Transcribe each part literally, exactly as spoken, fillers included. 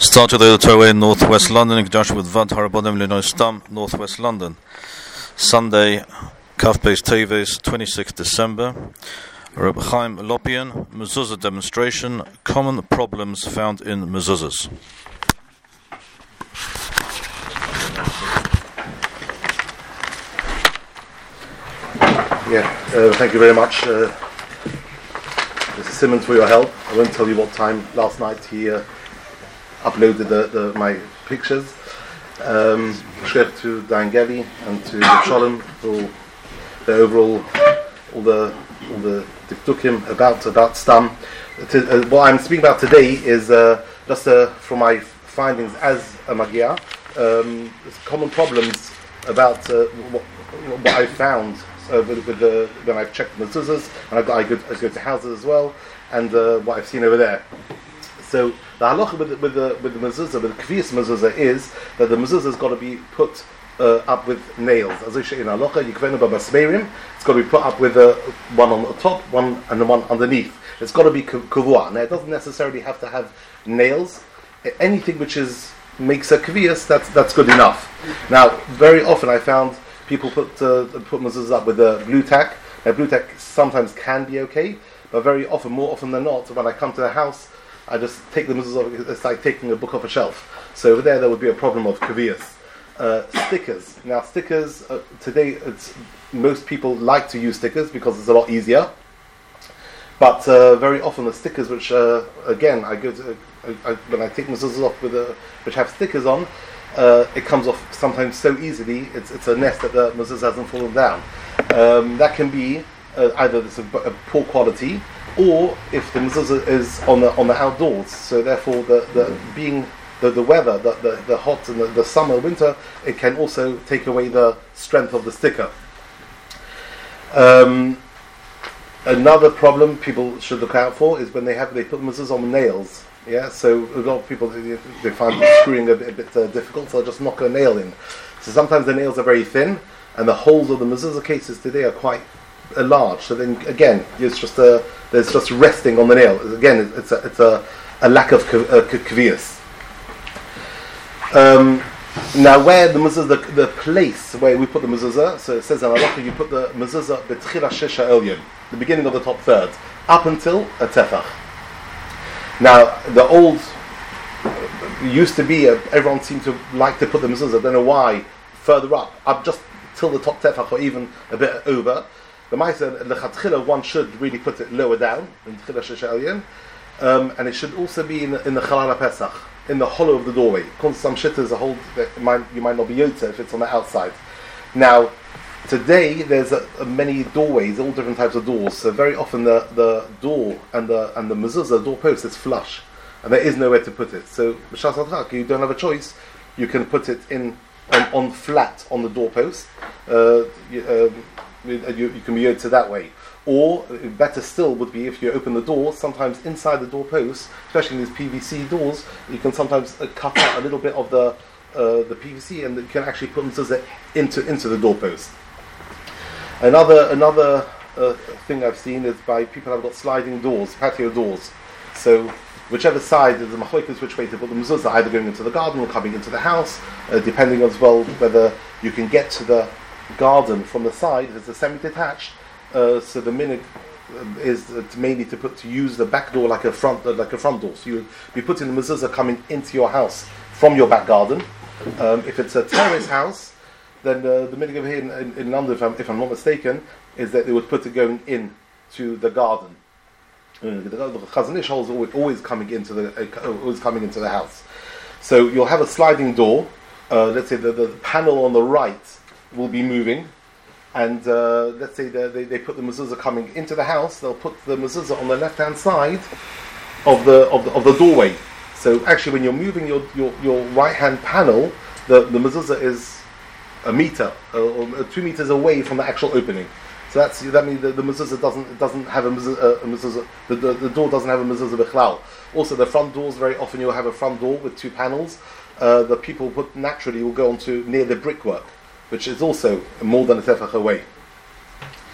Started the Torah in Northwest London in conjunction with Vad Harabodim Linoy Stam, Northwest London. Sunday, Kaf Beis Teves, twenty-sixth December. Reb Chaim Lopian, Mezuzah demonstration, common problems found in mezuzahs. Yeah, uh, thank you very much, uh, Mister Simmons, for your help. I won't tell you what time last night he uh, uploaded the, the, my pictures. Um, to Dan Gevy and to Sholem for the overall, all the all the diktukim about about Stam. To, uh, what I'm speaking about today is uh, just uh, from my findings as a Magyar, um, common problems about uh, what, what I found uh, with, with the, when I've checked the mezuzahs, and I've got, I, go, I go to houses as well, and uh, what I've seen over there. So the halacha with the, with the with the mezuzah, with the kviyas mezuzah, is that the mezuzah has got to be put uh, up with nails. As I say in halacha, yikvenu b'masmerim, it's got to be put up with uh, one on the top, one and the one underneath. It's got to be kavua. Now it doesn't necessarily have to have nails. Anything which is makes a kviyas, that's that's good enough. Now very often I found people put uh, put mezuzahs up with a blue tack. Now blue tack sometimes can be okay, but very often, more often than not, when I come to the house, I just take the mezuzah off. It's like taking a book off a shelf. So over there, there would be a problem of kaviyas. Uh, stickers. Now, stickers uh, today, it's, most people like to use stickers because it's a lot easier. But uh, very often, the stickers, which uh, again, I go to I, I, when I take mezuzahs off with a, which have stickers on, uh, it comes off sometimes so easily. It's it's a nest that the mezuzah hasn't fallen down. Um, that can be uh, either it's a, a poor quality, or if the mezuzah is on the on the outdoors, so therefore the, the being the, the weather, the, the, the hot and the, the summer, winter, it can also take away the strength of the sticker. Um, another problem people should look out for is when they have they put mezuzah on nails. Yeah, so a lot of people they, they find screwing a bit, a bit uh, difficult, so they'll just knock a nail in. So sometimes the nails are very thin, and the holes of the mezuzah cases today are quite Uh, large, so then again, it's just a there's just resting on the nail. Again, it's a it's a, a lack of kviyas. Um, now, where the mezuzah, the, the place where we put the mezuzah, so it says in halacha, you put the mezuzah betchila shesha elyon, the beginning of the top third, up until a tefach. Now, the old used to be uh, everyone seemed to like to put the mezuzah. I don't know why further up, up just till the top tefach or even a bit over. The Ma'aser, lechatchila, one should really put it lower down in Tchila Shesha Elyon, um, and it should also be in, in the Chalal HaPesach, in the hollow of the doorway. Some shittahs hold that might, you might not be yotze if it's on the outside. Now, today there's a, a many doorways, all different types of doors. So very often the, the door and the and the mezuzah, the doorpost, is flush, and there is nowhere to put it. So b'shas hadchak, you don't have a choice. You can put it in on, on flat on the doorpost. Uh, you, um, You, you can be yotze that way, or better still would be if you open the door. Sometimes inside the doorpost, especially in these P V C doors, you can sometimes uh, cut out a little bit of the uh, the P V C, and you can actually put mezuzah into into the doorpost. Another another uh, thing I've seen is by people have got sliding doors, patio doors. So whichever side is the machlokes, which way to put the mezuzah, either going into the garden or coming into the house, uh, depending as well whether you can get to the garden from the side. It's a semi-detached, uh, so the minhag is uh, mainly to put to use the back door like a front uh, like a front door. So you be putting the mezuzah coming into your house from your back garden. Um, if it's a terrace house, then uh, the minhag over here in, in, in London, if I'm, if I'm not mistaken, is that they would put it going in to the garden. Uh, the Chazon Ish is always, always coming into the uh, always coming into the house. So you'll have a sliding door. Uh, let's say the, the panel on the right will be moving, and uh, let's say they, they put the mezuzah coming into the house. They'll put the mezuzah on the left-hand side of the of the, of the doorway. So actually, when you're moving your your, your right-hand panel, the, the mezuzah is a meter uh, or two meters away from the actual opening. So that's that means the, the mezuzah doesn't doesn't have a mezuzah. A mezuzah the, the, the door doesn't have a mezuzah bichlal. Also, the front doors, very often you'll have a front door with two panels. Uh, the people put naturally will go onto near the brickwork, which is also more than a tefach away.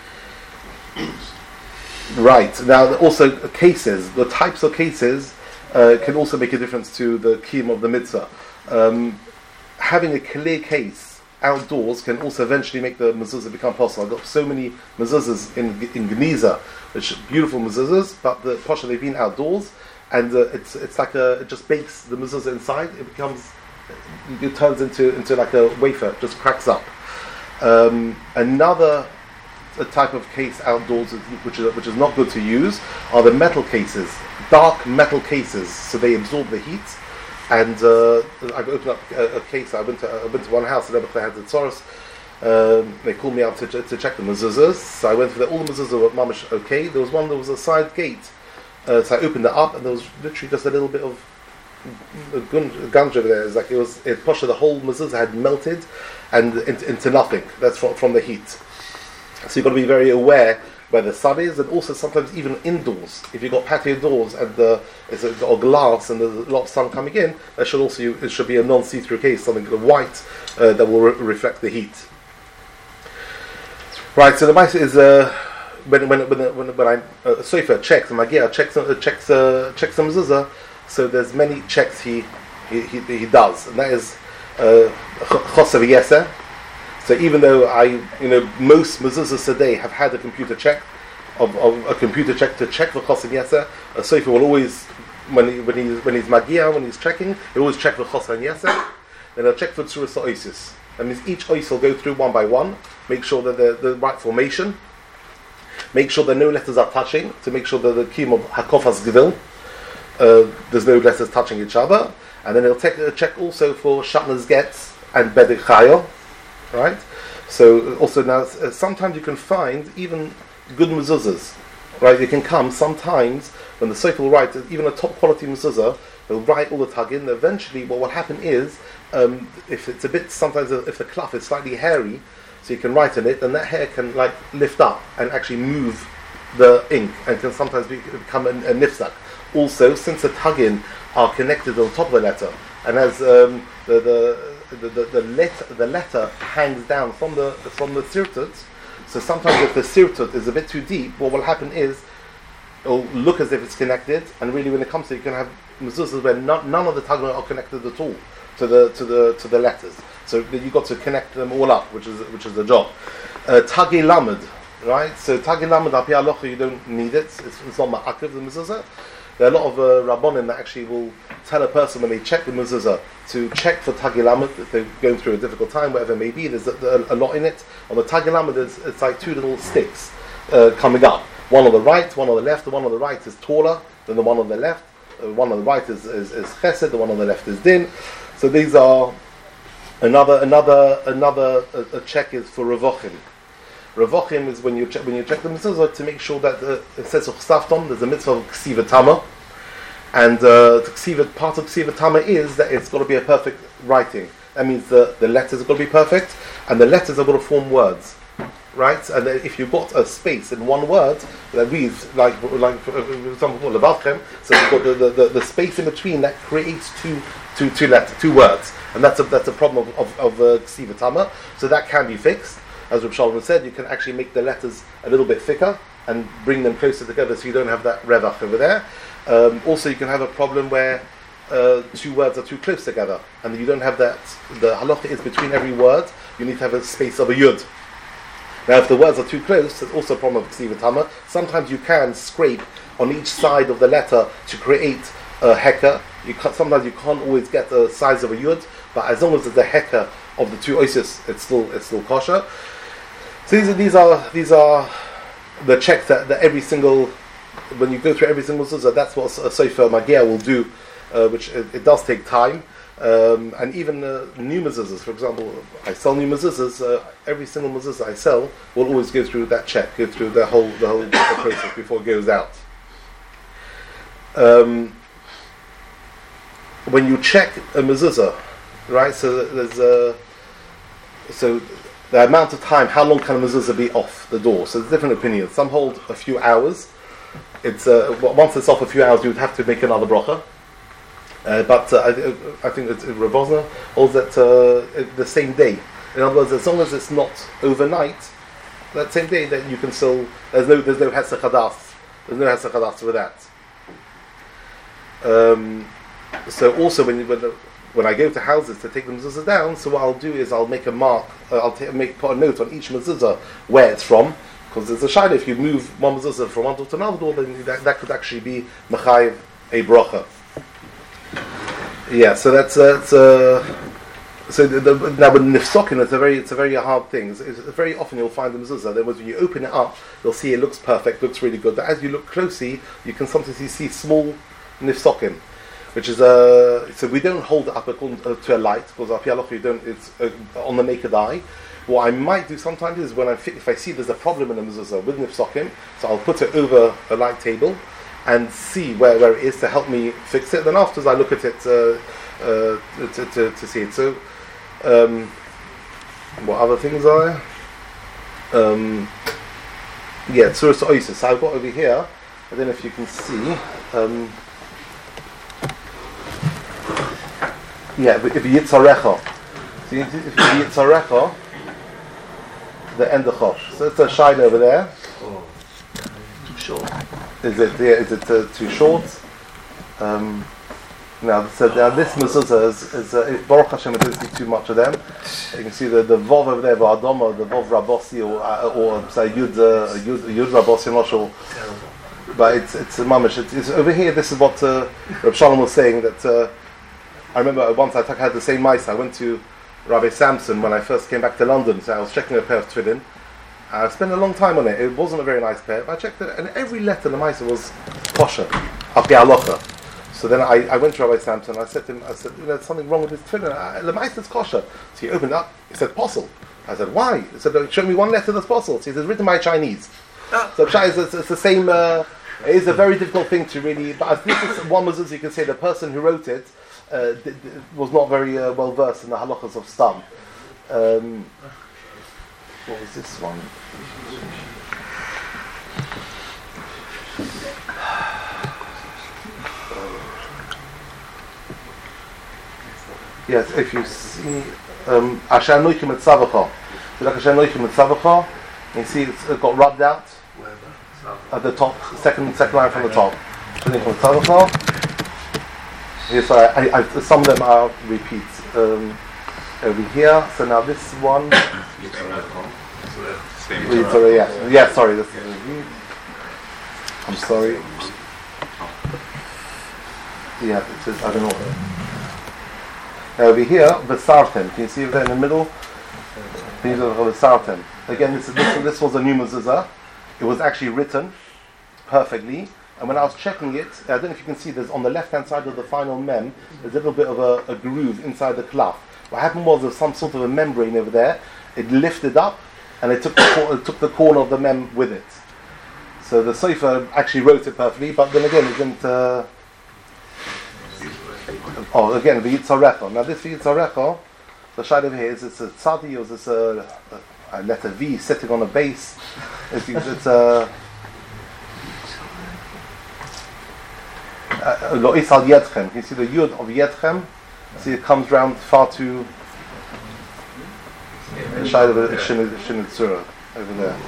Right, now also cases, the types of cases, uh, can also make a difference to the kiyum of the mitzvah. Um, having a clear case outdoors can also eventually make the mezuzah become possible. I've got so many mezuzahs in in Geniza, which are beautiful mezuzahs, but the posha they've been outdoors, and uh, it's it's like a it just bakes the mezuzah inside. It becomes it turns into into like a wafer, it just cracks up. Um, another a type of case outdoors which is which is not good to use are the metal cases, dark metal cases, so they absorb the heat. And uh, I've opened up a, a case. I went to I went to one house and they had the tzoros. Um, they called me out to, to check the mezuzahs. So I went for the, all the mezuzahs were mamish okay. There was one that was a side gate, uh, so I opened it up and there was literally just a little bit of gunge over there. It was like it was it posha the whole mezuzah had melted and into, into nothing. That's from from the heat. So you've got to be very aware where the sun is, and also sometimes even indoors. If you've got patio doors and the it's a, or glass and there's a lot of sun coming in, there should also it should be a non-see-through case, something white uh, that will re- reflect the heat. Right. So the mice is uh, when when when when, when I uh, sofa checks and Magia checks uh, checks uh, checks the mezuzah. So there's many checks he he he, he does, and that is chosav yeser. So even though I, you know, most mezuzahs today have had a computer check, of, of a computer check to check for chosav yeser, a sofer will always, when he, when he's when he's magia, when he's checking, he'll always check for chosav yeser. Then he'll check for tzuras oisis. That means each ois will go through one by one, make sure that they're the right formation, make sure that no letters are touching, to make sure that the kiyum of hakofas gevil, uh, there's no letters touching each other, and then he'll take a check also for shatnez getz and bedek chayo. Right, so also now uh, sometimes you can find even good mezuzahs. Right, you can come sometimes when the sofer will write even a top quality mezuzah, they'll write all the tagin. Eventually, what will happen is um, if it's a bit sometimes if the cloth is slightly hairy, so you can write in it, then that hair can like lift up and actually move the ink and can sometimes be, become a, a nifsak. Also, since the tagin are connected on top of the letter, and as um, the the The, the, the, letter, the letter hangs down from the from the sirtut, so sometimes if the sirtut is a bit too deep, what will happen is it'll look as if it's connected, and really when it comes to it, you can have mezuzahs where not, none of the tagim are connected at all to the to the to the letters. So you've got to connect them all up, which is which is the job. Uh, Tagi lamed, right? So Tagi lamed al pi halacha, you don't need it. It's, it's not ma'akiv the mezuzah. There are a lot of uh, rabbonim that actually will tell a person when they check the mezuzah to check for Tagi lamed, if they're going through a difficult time, whatever it may be. There's a, a, a lot in it. On the Tagi lamed, it's like two little sticks uh, coming up. One on the right, one on the left. The one on the right is taller than the one on the left. The one on the right is, is, is chesed. The one on the left is din. So these are another another another a, a check is for revochim. Revochim is when you check when you check the mezuzah to make sure that uh, it says chsafton. There's a mitzvah of ksiva tama, and uh, the ksiva, part of ksiva tama is that it's got to be a perfect writing. That means the the letters have got to be perfect, and the letters have got to form words, right? And then if you've got a space in one word that reads like like for example levavchem, so you've got the, the, the space in between that creates two two two letters, two words, and that's a that's a problem of of, of uh, ksiva tama. So that can be fixed. As Reb Shalom said, you can actually make the letters a little bit thicker and bring them closer together so you don't have that revach over there. Um, also, you can have a problem where uh, two words are too close together and you don't have that, the halacha is between every word, you need to have a space of a yud. Now, if the words are too close, there's also a problem of ksiva tama. Sometimes you can scrape on each side of the letter to create a heka. You can, sometimes you can't always get the size of a yud, but as long as there's a heka of the two oisis, it's still it's still kosher. So these are these are these are the checks that, that every single when you go through every single mezuzah, that's what a sofer magia will do, uh, which it, it does take time. Um, and even uh, new mezuzahs, for example, I sell new mezuzahs. Uh, every single mezuzah I sell will always go through that check, go through the whole the whole process before it goes out. Um, when you check a mezuzah, right? So there's a so. The amount of time, how long can a mezuzah be off the door? So there's different opinions. Some hold a few hours. It's uh, once it's off a few hours, you would have to make another bracha. Uh, but uh, I, I think it's Rav Wosner holds that uh, the same day. In other words, as long as it's not overnight, that same day, then you can still. There's no there's no hesach hadas. There's no hesach hadas with that. Um, so also when you, when, the, when I go to houses to take the mezuzah down, so what I'll do is I'll make a mark, uh, I'll ta- make put a note on each mezuzah where it's from, because there's a shayla, if you move one mezuzah from one door to another door, then that, that could actually be mechayiv a bracha. Yeah, so that's uh, it's, uh, so the, the, now with nifsokin, it's a very it's a very hard thing. It's, it's very often you'll find the mezuzah. Then when you open it up, you'll see it looks perfect, looks really good. But as you look closely, you can sometimes see, see small nifsokin, which is a uh, so we don't hold it up according to a light, because our pialoch you don't it's uh, on the naked eye. What I might do sometimes is when I fi- if I see there's a problem in the mezuzah with nifsokin, so I'll put it over a light table and see where, where it is to help me fix it. Then afterwards I look at it uh, uh, to, to, to see it. So um, what other things are there? Um, yeah, Tzuras Oisis. So I've got over here, I don't know if you can see. Um, yeah, if you Yitzarecha. So if you Yitzarecha, the end of Chosh. So it's a shine over there. Oh, too short. Is it? Yeah, is it uh, too short? Um, now, so now this mezuzah is, is uh, Baruch Hashem. I don't see too much of them. You can see the the vov over there, V'adoma, the vov Rabossi, or uh, or say Yud uh, Yud Yud Rabossi. I'm not sure, but it's it's a mamish. It's, it's over here. This is what uh, Reb Shalom was saying. That uh, I remember once I had the same mice. I went to Rabbi Samson when I first came back to London. So I was checking a pair of tefillin. I spent a long time on it. It wasn't a very nice pair. But I checked it, and every letter in the Maisa was kosher, hapi halacha. So then I, I went to Rabbi Sampson. I said to him, I said, you know, there's something wrong with this tefillin. The Maisa is kosher. So he opened it up. He said, posel. I said, why? He said, show me one letter that's posel. So he said, written by Chinese. So it's, it's, it's the same. Uh, it is a very difficult thing to really. But as this is one mezuzah, you can say the person who wrote it uh, d- d- was not very uh, well versed in the halachas of Stam. Um, What was this one? Yes, if you see Asher Noikim et Savacha, so like Asher Noikim et Savacha, you see it's got rubbed out at the top, second second line from the top. Noikim et Savacha. Here, sorry, I, I, some of them are repeats. Um, over here, so now this one. Sorry, yeah, yeah. Sorry, this is. I'm sorry. Yeah, it is. I don't know. Over here, Vesartem. Can you see it there in the middle? These are Vesartem. Again, this is this, this was a new mezuzah. It was actually written perfectly. And when I was checking it, I don't know if you can see. There's on the left-hand side of the final mem. There's a little bit of a, a groove inside the cloth. What happened was there was some sort of a membrane over there. It lifted up, and it took the cor- it took the corner of the mem with it. So the Sefer actually wrote it perfectly, but then again it didn't. Uh, oh, again the Yitzarecha. Now this Yitzarecha, the shade over here is it's a tzadi, or is this a, a, a letter V sitting on a base? It's, it's a. Lo Isal Yedchem. You see the Yud of Yedchem. See, it comes round far too. The shade of a Shinitzura over there.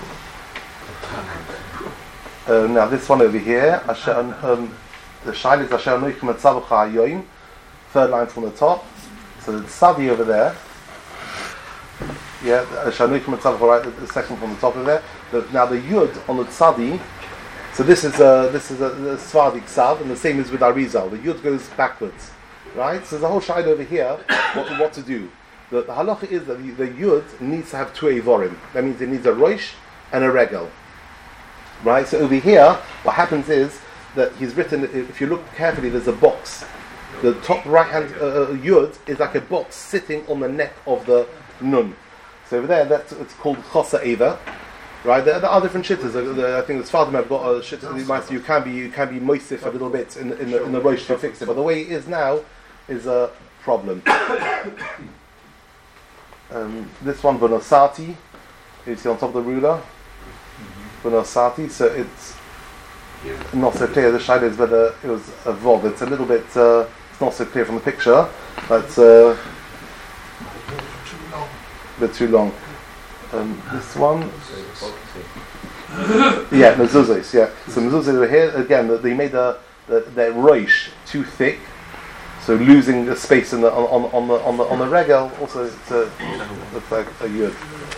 Uh, now this one over here, Asher, um, the shade is Asher Noikim et Savacha Hayoim, third line from the top. So the tzadi over there. Yeah, Asher Noikim et Savacha, right, the second from the top over there. The, now the Yud on the tzadi. So this is a this is a, a Svardi Ksav, and the same is with Arizal. The Yud goes backwards, right? So there's a whole shayla over here. What, what to do? The, the halacha is that the, the Yud needs to have two Eivorim. That means it needs a Rosh and a Regel, right? So over here, what happens is that he's written. If you look carefully, there's a box. The top right hand uh, Yud is like a box sitting on the neck of the Nun. So over there, that's it's called Chosa Eva. Right, there, there are different shittas. I think the Sfardim have got a shitta. You can be, you can be moistif a little bit in, in the in the rosh to fix it. But the way it is now is a problem. um, this one, Bonosati, you see on top of the ruler, Bonosati. So it's not so clear. The shayla is whether it was a vov. It's a little bit. Uh, it's not so clear from the picture. But uh, a bit too long. Um, this one, yeah, mezuzahs, yeah. So mezuzahs over here again. They made a the, the roish too thick, so losing the space in the on, on, on the on the on the regel also it's a, looks like a yud.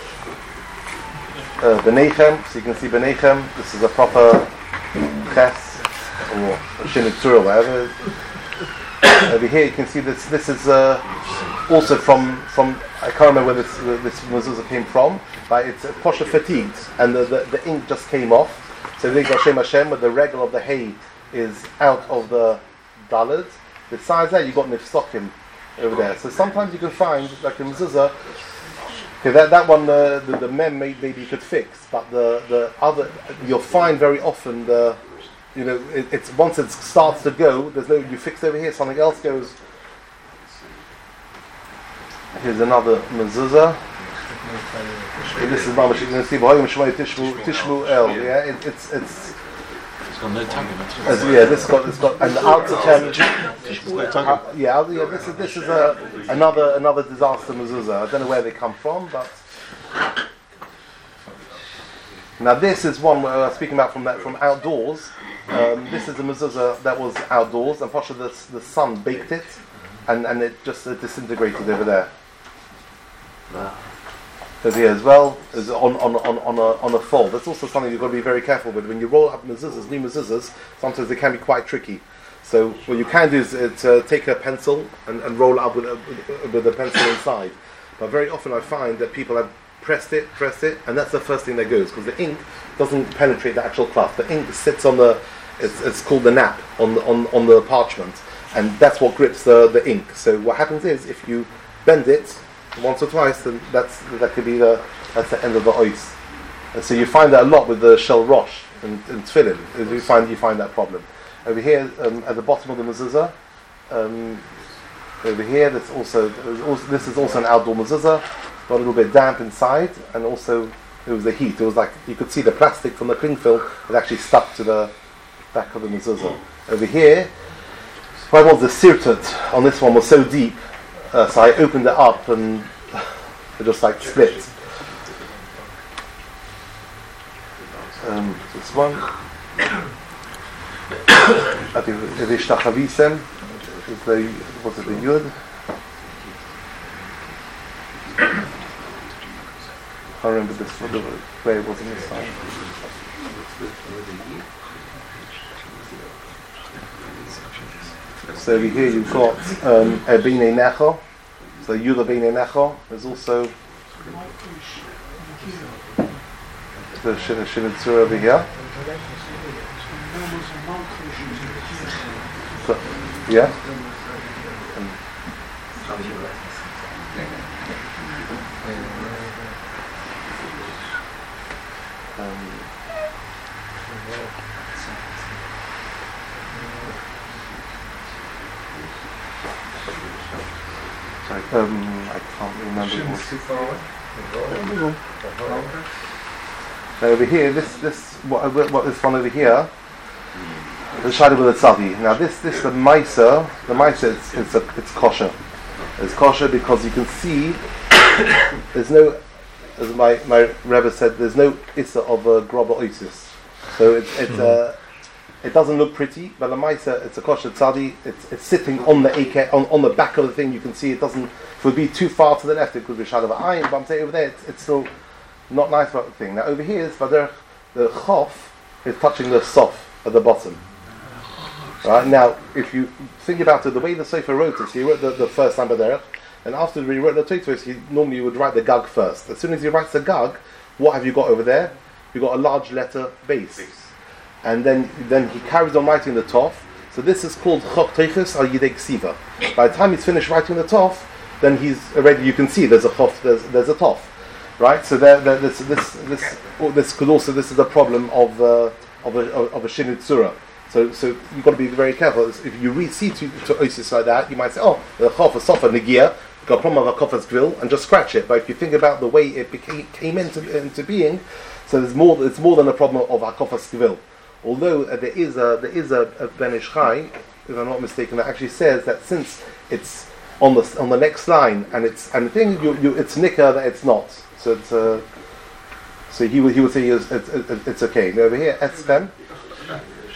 Uh, Benechem, so you can see Benechem. This is a proper ches or a shinitzur, whatever. Over here you can see this. This is uh, also from from I can't remember where this where this mezuzah came from, but it's uh, posher fatigued, and the, the the ink just came off. So they got Shem Hashem, where the regel of the hay is out of the dalad. Besides that, you got nifsokim over there. So sometimes you can find like a mezuzah. Okay, that that one uh, the, the mem may, maybe you could fix, but the, the other you'll find very often the you know it, it's once it starts to go, there's no you fix over here, something else goes. Here's another mezuzah. This is mamash. You can see tishmu tishmu el. Yeah, it, it's it's. Got no tongue in it. As, yeah, this got this got and the outer term. Uh, yeah, yeah. This is this is a another another disaster mezuzah. I don't know where they come from, but now this is one where I was speaking about from that from outdoors. Um, this is a mezuzah that was outdoors, and Pasha the the sun baked it, and and it just uh, disintegrated over there. Wow. Over here as well is on on on on a on a fold. That's also something you've got to be very careful with when you roll up mezuzahs, new mezuzahs. Sometimes they can be quite tricky. So what you can do is uh, to take a pencil and, and roll it up with a, with a pencil inside. But very often I find that people have pressed it, pressed it, and that's the first thing that goes because the ink doesn't penetrate the actual cloth. The ink sits on the it's, it's called the nap on the on on the parchment, and that's what grips the the ink. So what happens is if you bend it once or twice, then that's that could be the that's the end of the ois. And so you find that a lot with the shel rosh and, and tefillin. You find you find that problem over here um, at the bottom of the mezuzah. Um, over here, that's also, also this is also an outdoor mezuzah, got a little bit damp inside, and also it was the heat. It was like you could see the plastic from the cling film. It actually stuck to the back of the mezuzah. Over here, what was the sirtut on this one was so deep. Uh, so I opened it up and it just like split. Um, this one. I think it is Tachavisen. Is the what's it the Yud? I remember this one, the way it was on this side. So over here you've got um, Ebine Necho. So Yud Ebine Necho. There's also the Shinitzur over here. So, yeah. And um, Um, I can't remember. Shouldn't too far away. So over here, this this what what this one over here, the shayla with the tzadi. Now this this the meiser, the meiser it's it's, a, it's kosher. It's kosher because you can see there's no, as my my Rebbe said, there's no issa of a groba oisis. So it's it's a. It doesn't look pretty, but the meiser, it's a kosher tzadi. It's it's sitting on the A K, on, on the back of the thing. You can see it doesn't. If it would be too far to the left, it could be shad of ayin. But I'm saying over there, it's, it's still not nice about the thing. Now over here is vaderech, the chof is touching the sof at the bottom. Right now, if you think about it, the way the Sefer wrote it, he wrote the, the first time vaderech, and after he wrote the Tosfos, he normally would write the gag first. As soon as he writes the gag, what have you got over there? You've got a large letter base. And then then he carries on writing the Tov. So this is called Chok Teiches al Yidei Ksiva. By the time he's finished writing the Tov, then he's already, you can see there's a Chof, there's, there's a Tov. Right? So there, there, this, this, this, this could also, this is a problem of, uh, of a, of a Shinut Tzura. So, so you've got to be very careful. If you read see to, to Osis like that, you might say, oh, the Chof, a Sofa, Negia, got a problem of a Kofas Gvil, and just scratch it. But if you think about the way it became, came into, into being, so there's more, it's more than a problem of a Kofas Gvil. Although uh, there is a there is a, a Ben Ish Chai, if I'm not mistaken, that actually says that since it's on the on the next line and it's and the thing you, you it's nicker that it's not. So it's uh, so he would he would say it's, it's, it's okay. Now over here Etzchem.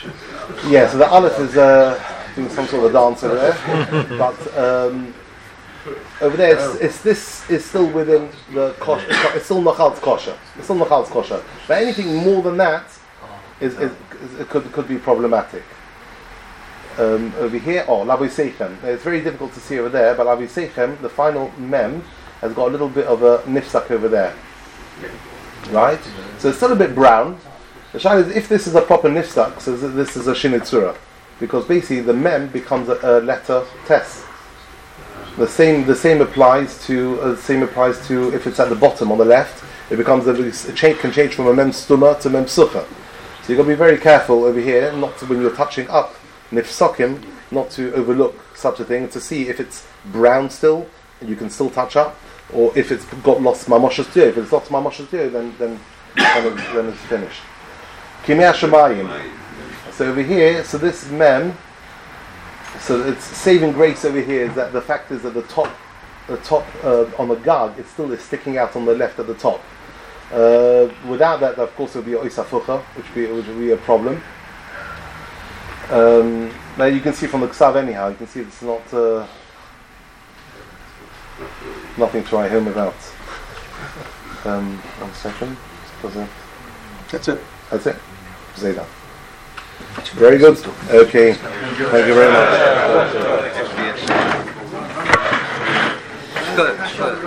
Yeah, so the Aleph is uh, doing some sort of dance over there, but um, over there it's, it's this is still within the kosher. It's still nachal's kosher. It's still nachal's kosher. But anything more than that is, is, is it could could be problematic. Um, over here, oh, Lavi Seichem. It's very difficult to see over there, but Lavi Seichem, the final mem, has got a little bit of a nifsak over there. Right? So it's still a bit brown. The shayla is if this is a proper nifsak, so this is a shinitzura. Because basically the mem becomes a, a letter tes. The same the same applies to uh, the same applies to if it's at the bottom on the left, it becomes a, a change can change from a mem stuma to mem sucha. So you've got to be very careful over here, not to, when you're touching up nifsakim, not to overlook such a thing, to see if it's brown still, and you can still touch up, or if it's got lost mamoshes too. If it's lost mamoshes too, then then then it's, then it's finished. Kimei Shemayim. So over here, so this mem, so it's saving grace over here is that the fact is that the top, the top uh, on the gag, it still is sticking out on the left at the top. Uh, without that, of course, it would be oisafucha, which would be, which would be a problem. Um, now you can see from the ksav anyhow, you can see it's not uh, nothing to write home about. Um, one second. That's it. That's it. Say that. Very good. Okay. Thank you very much. Good. Good.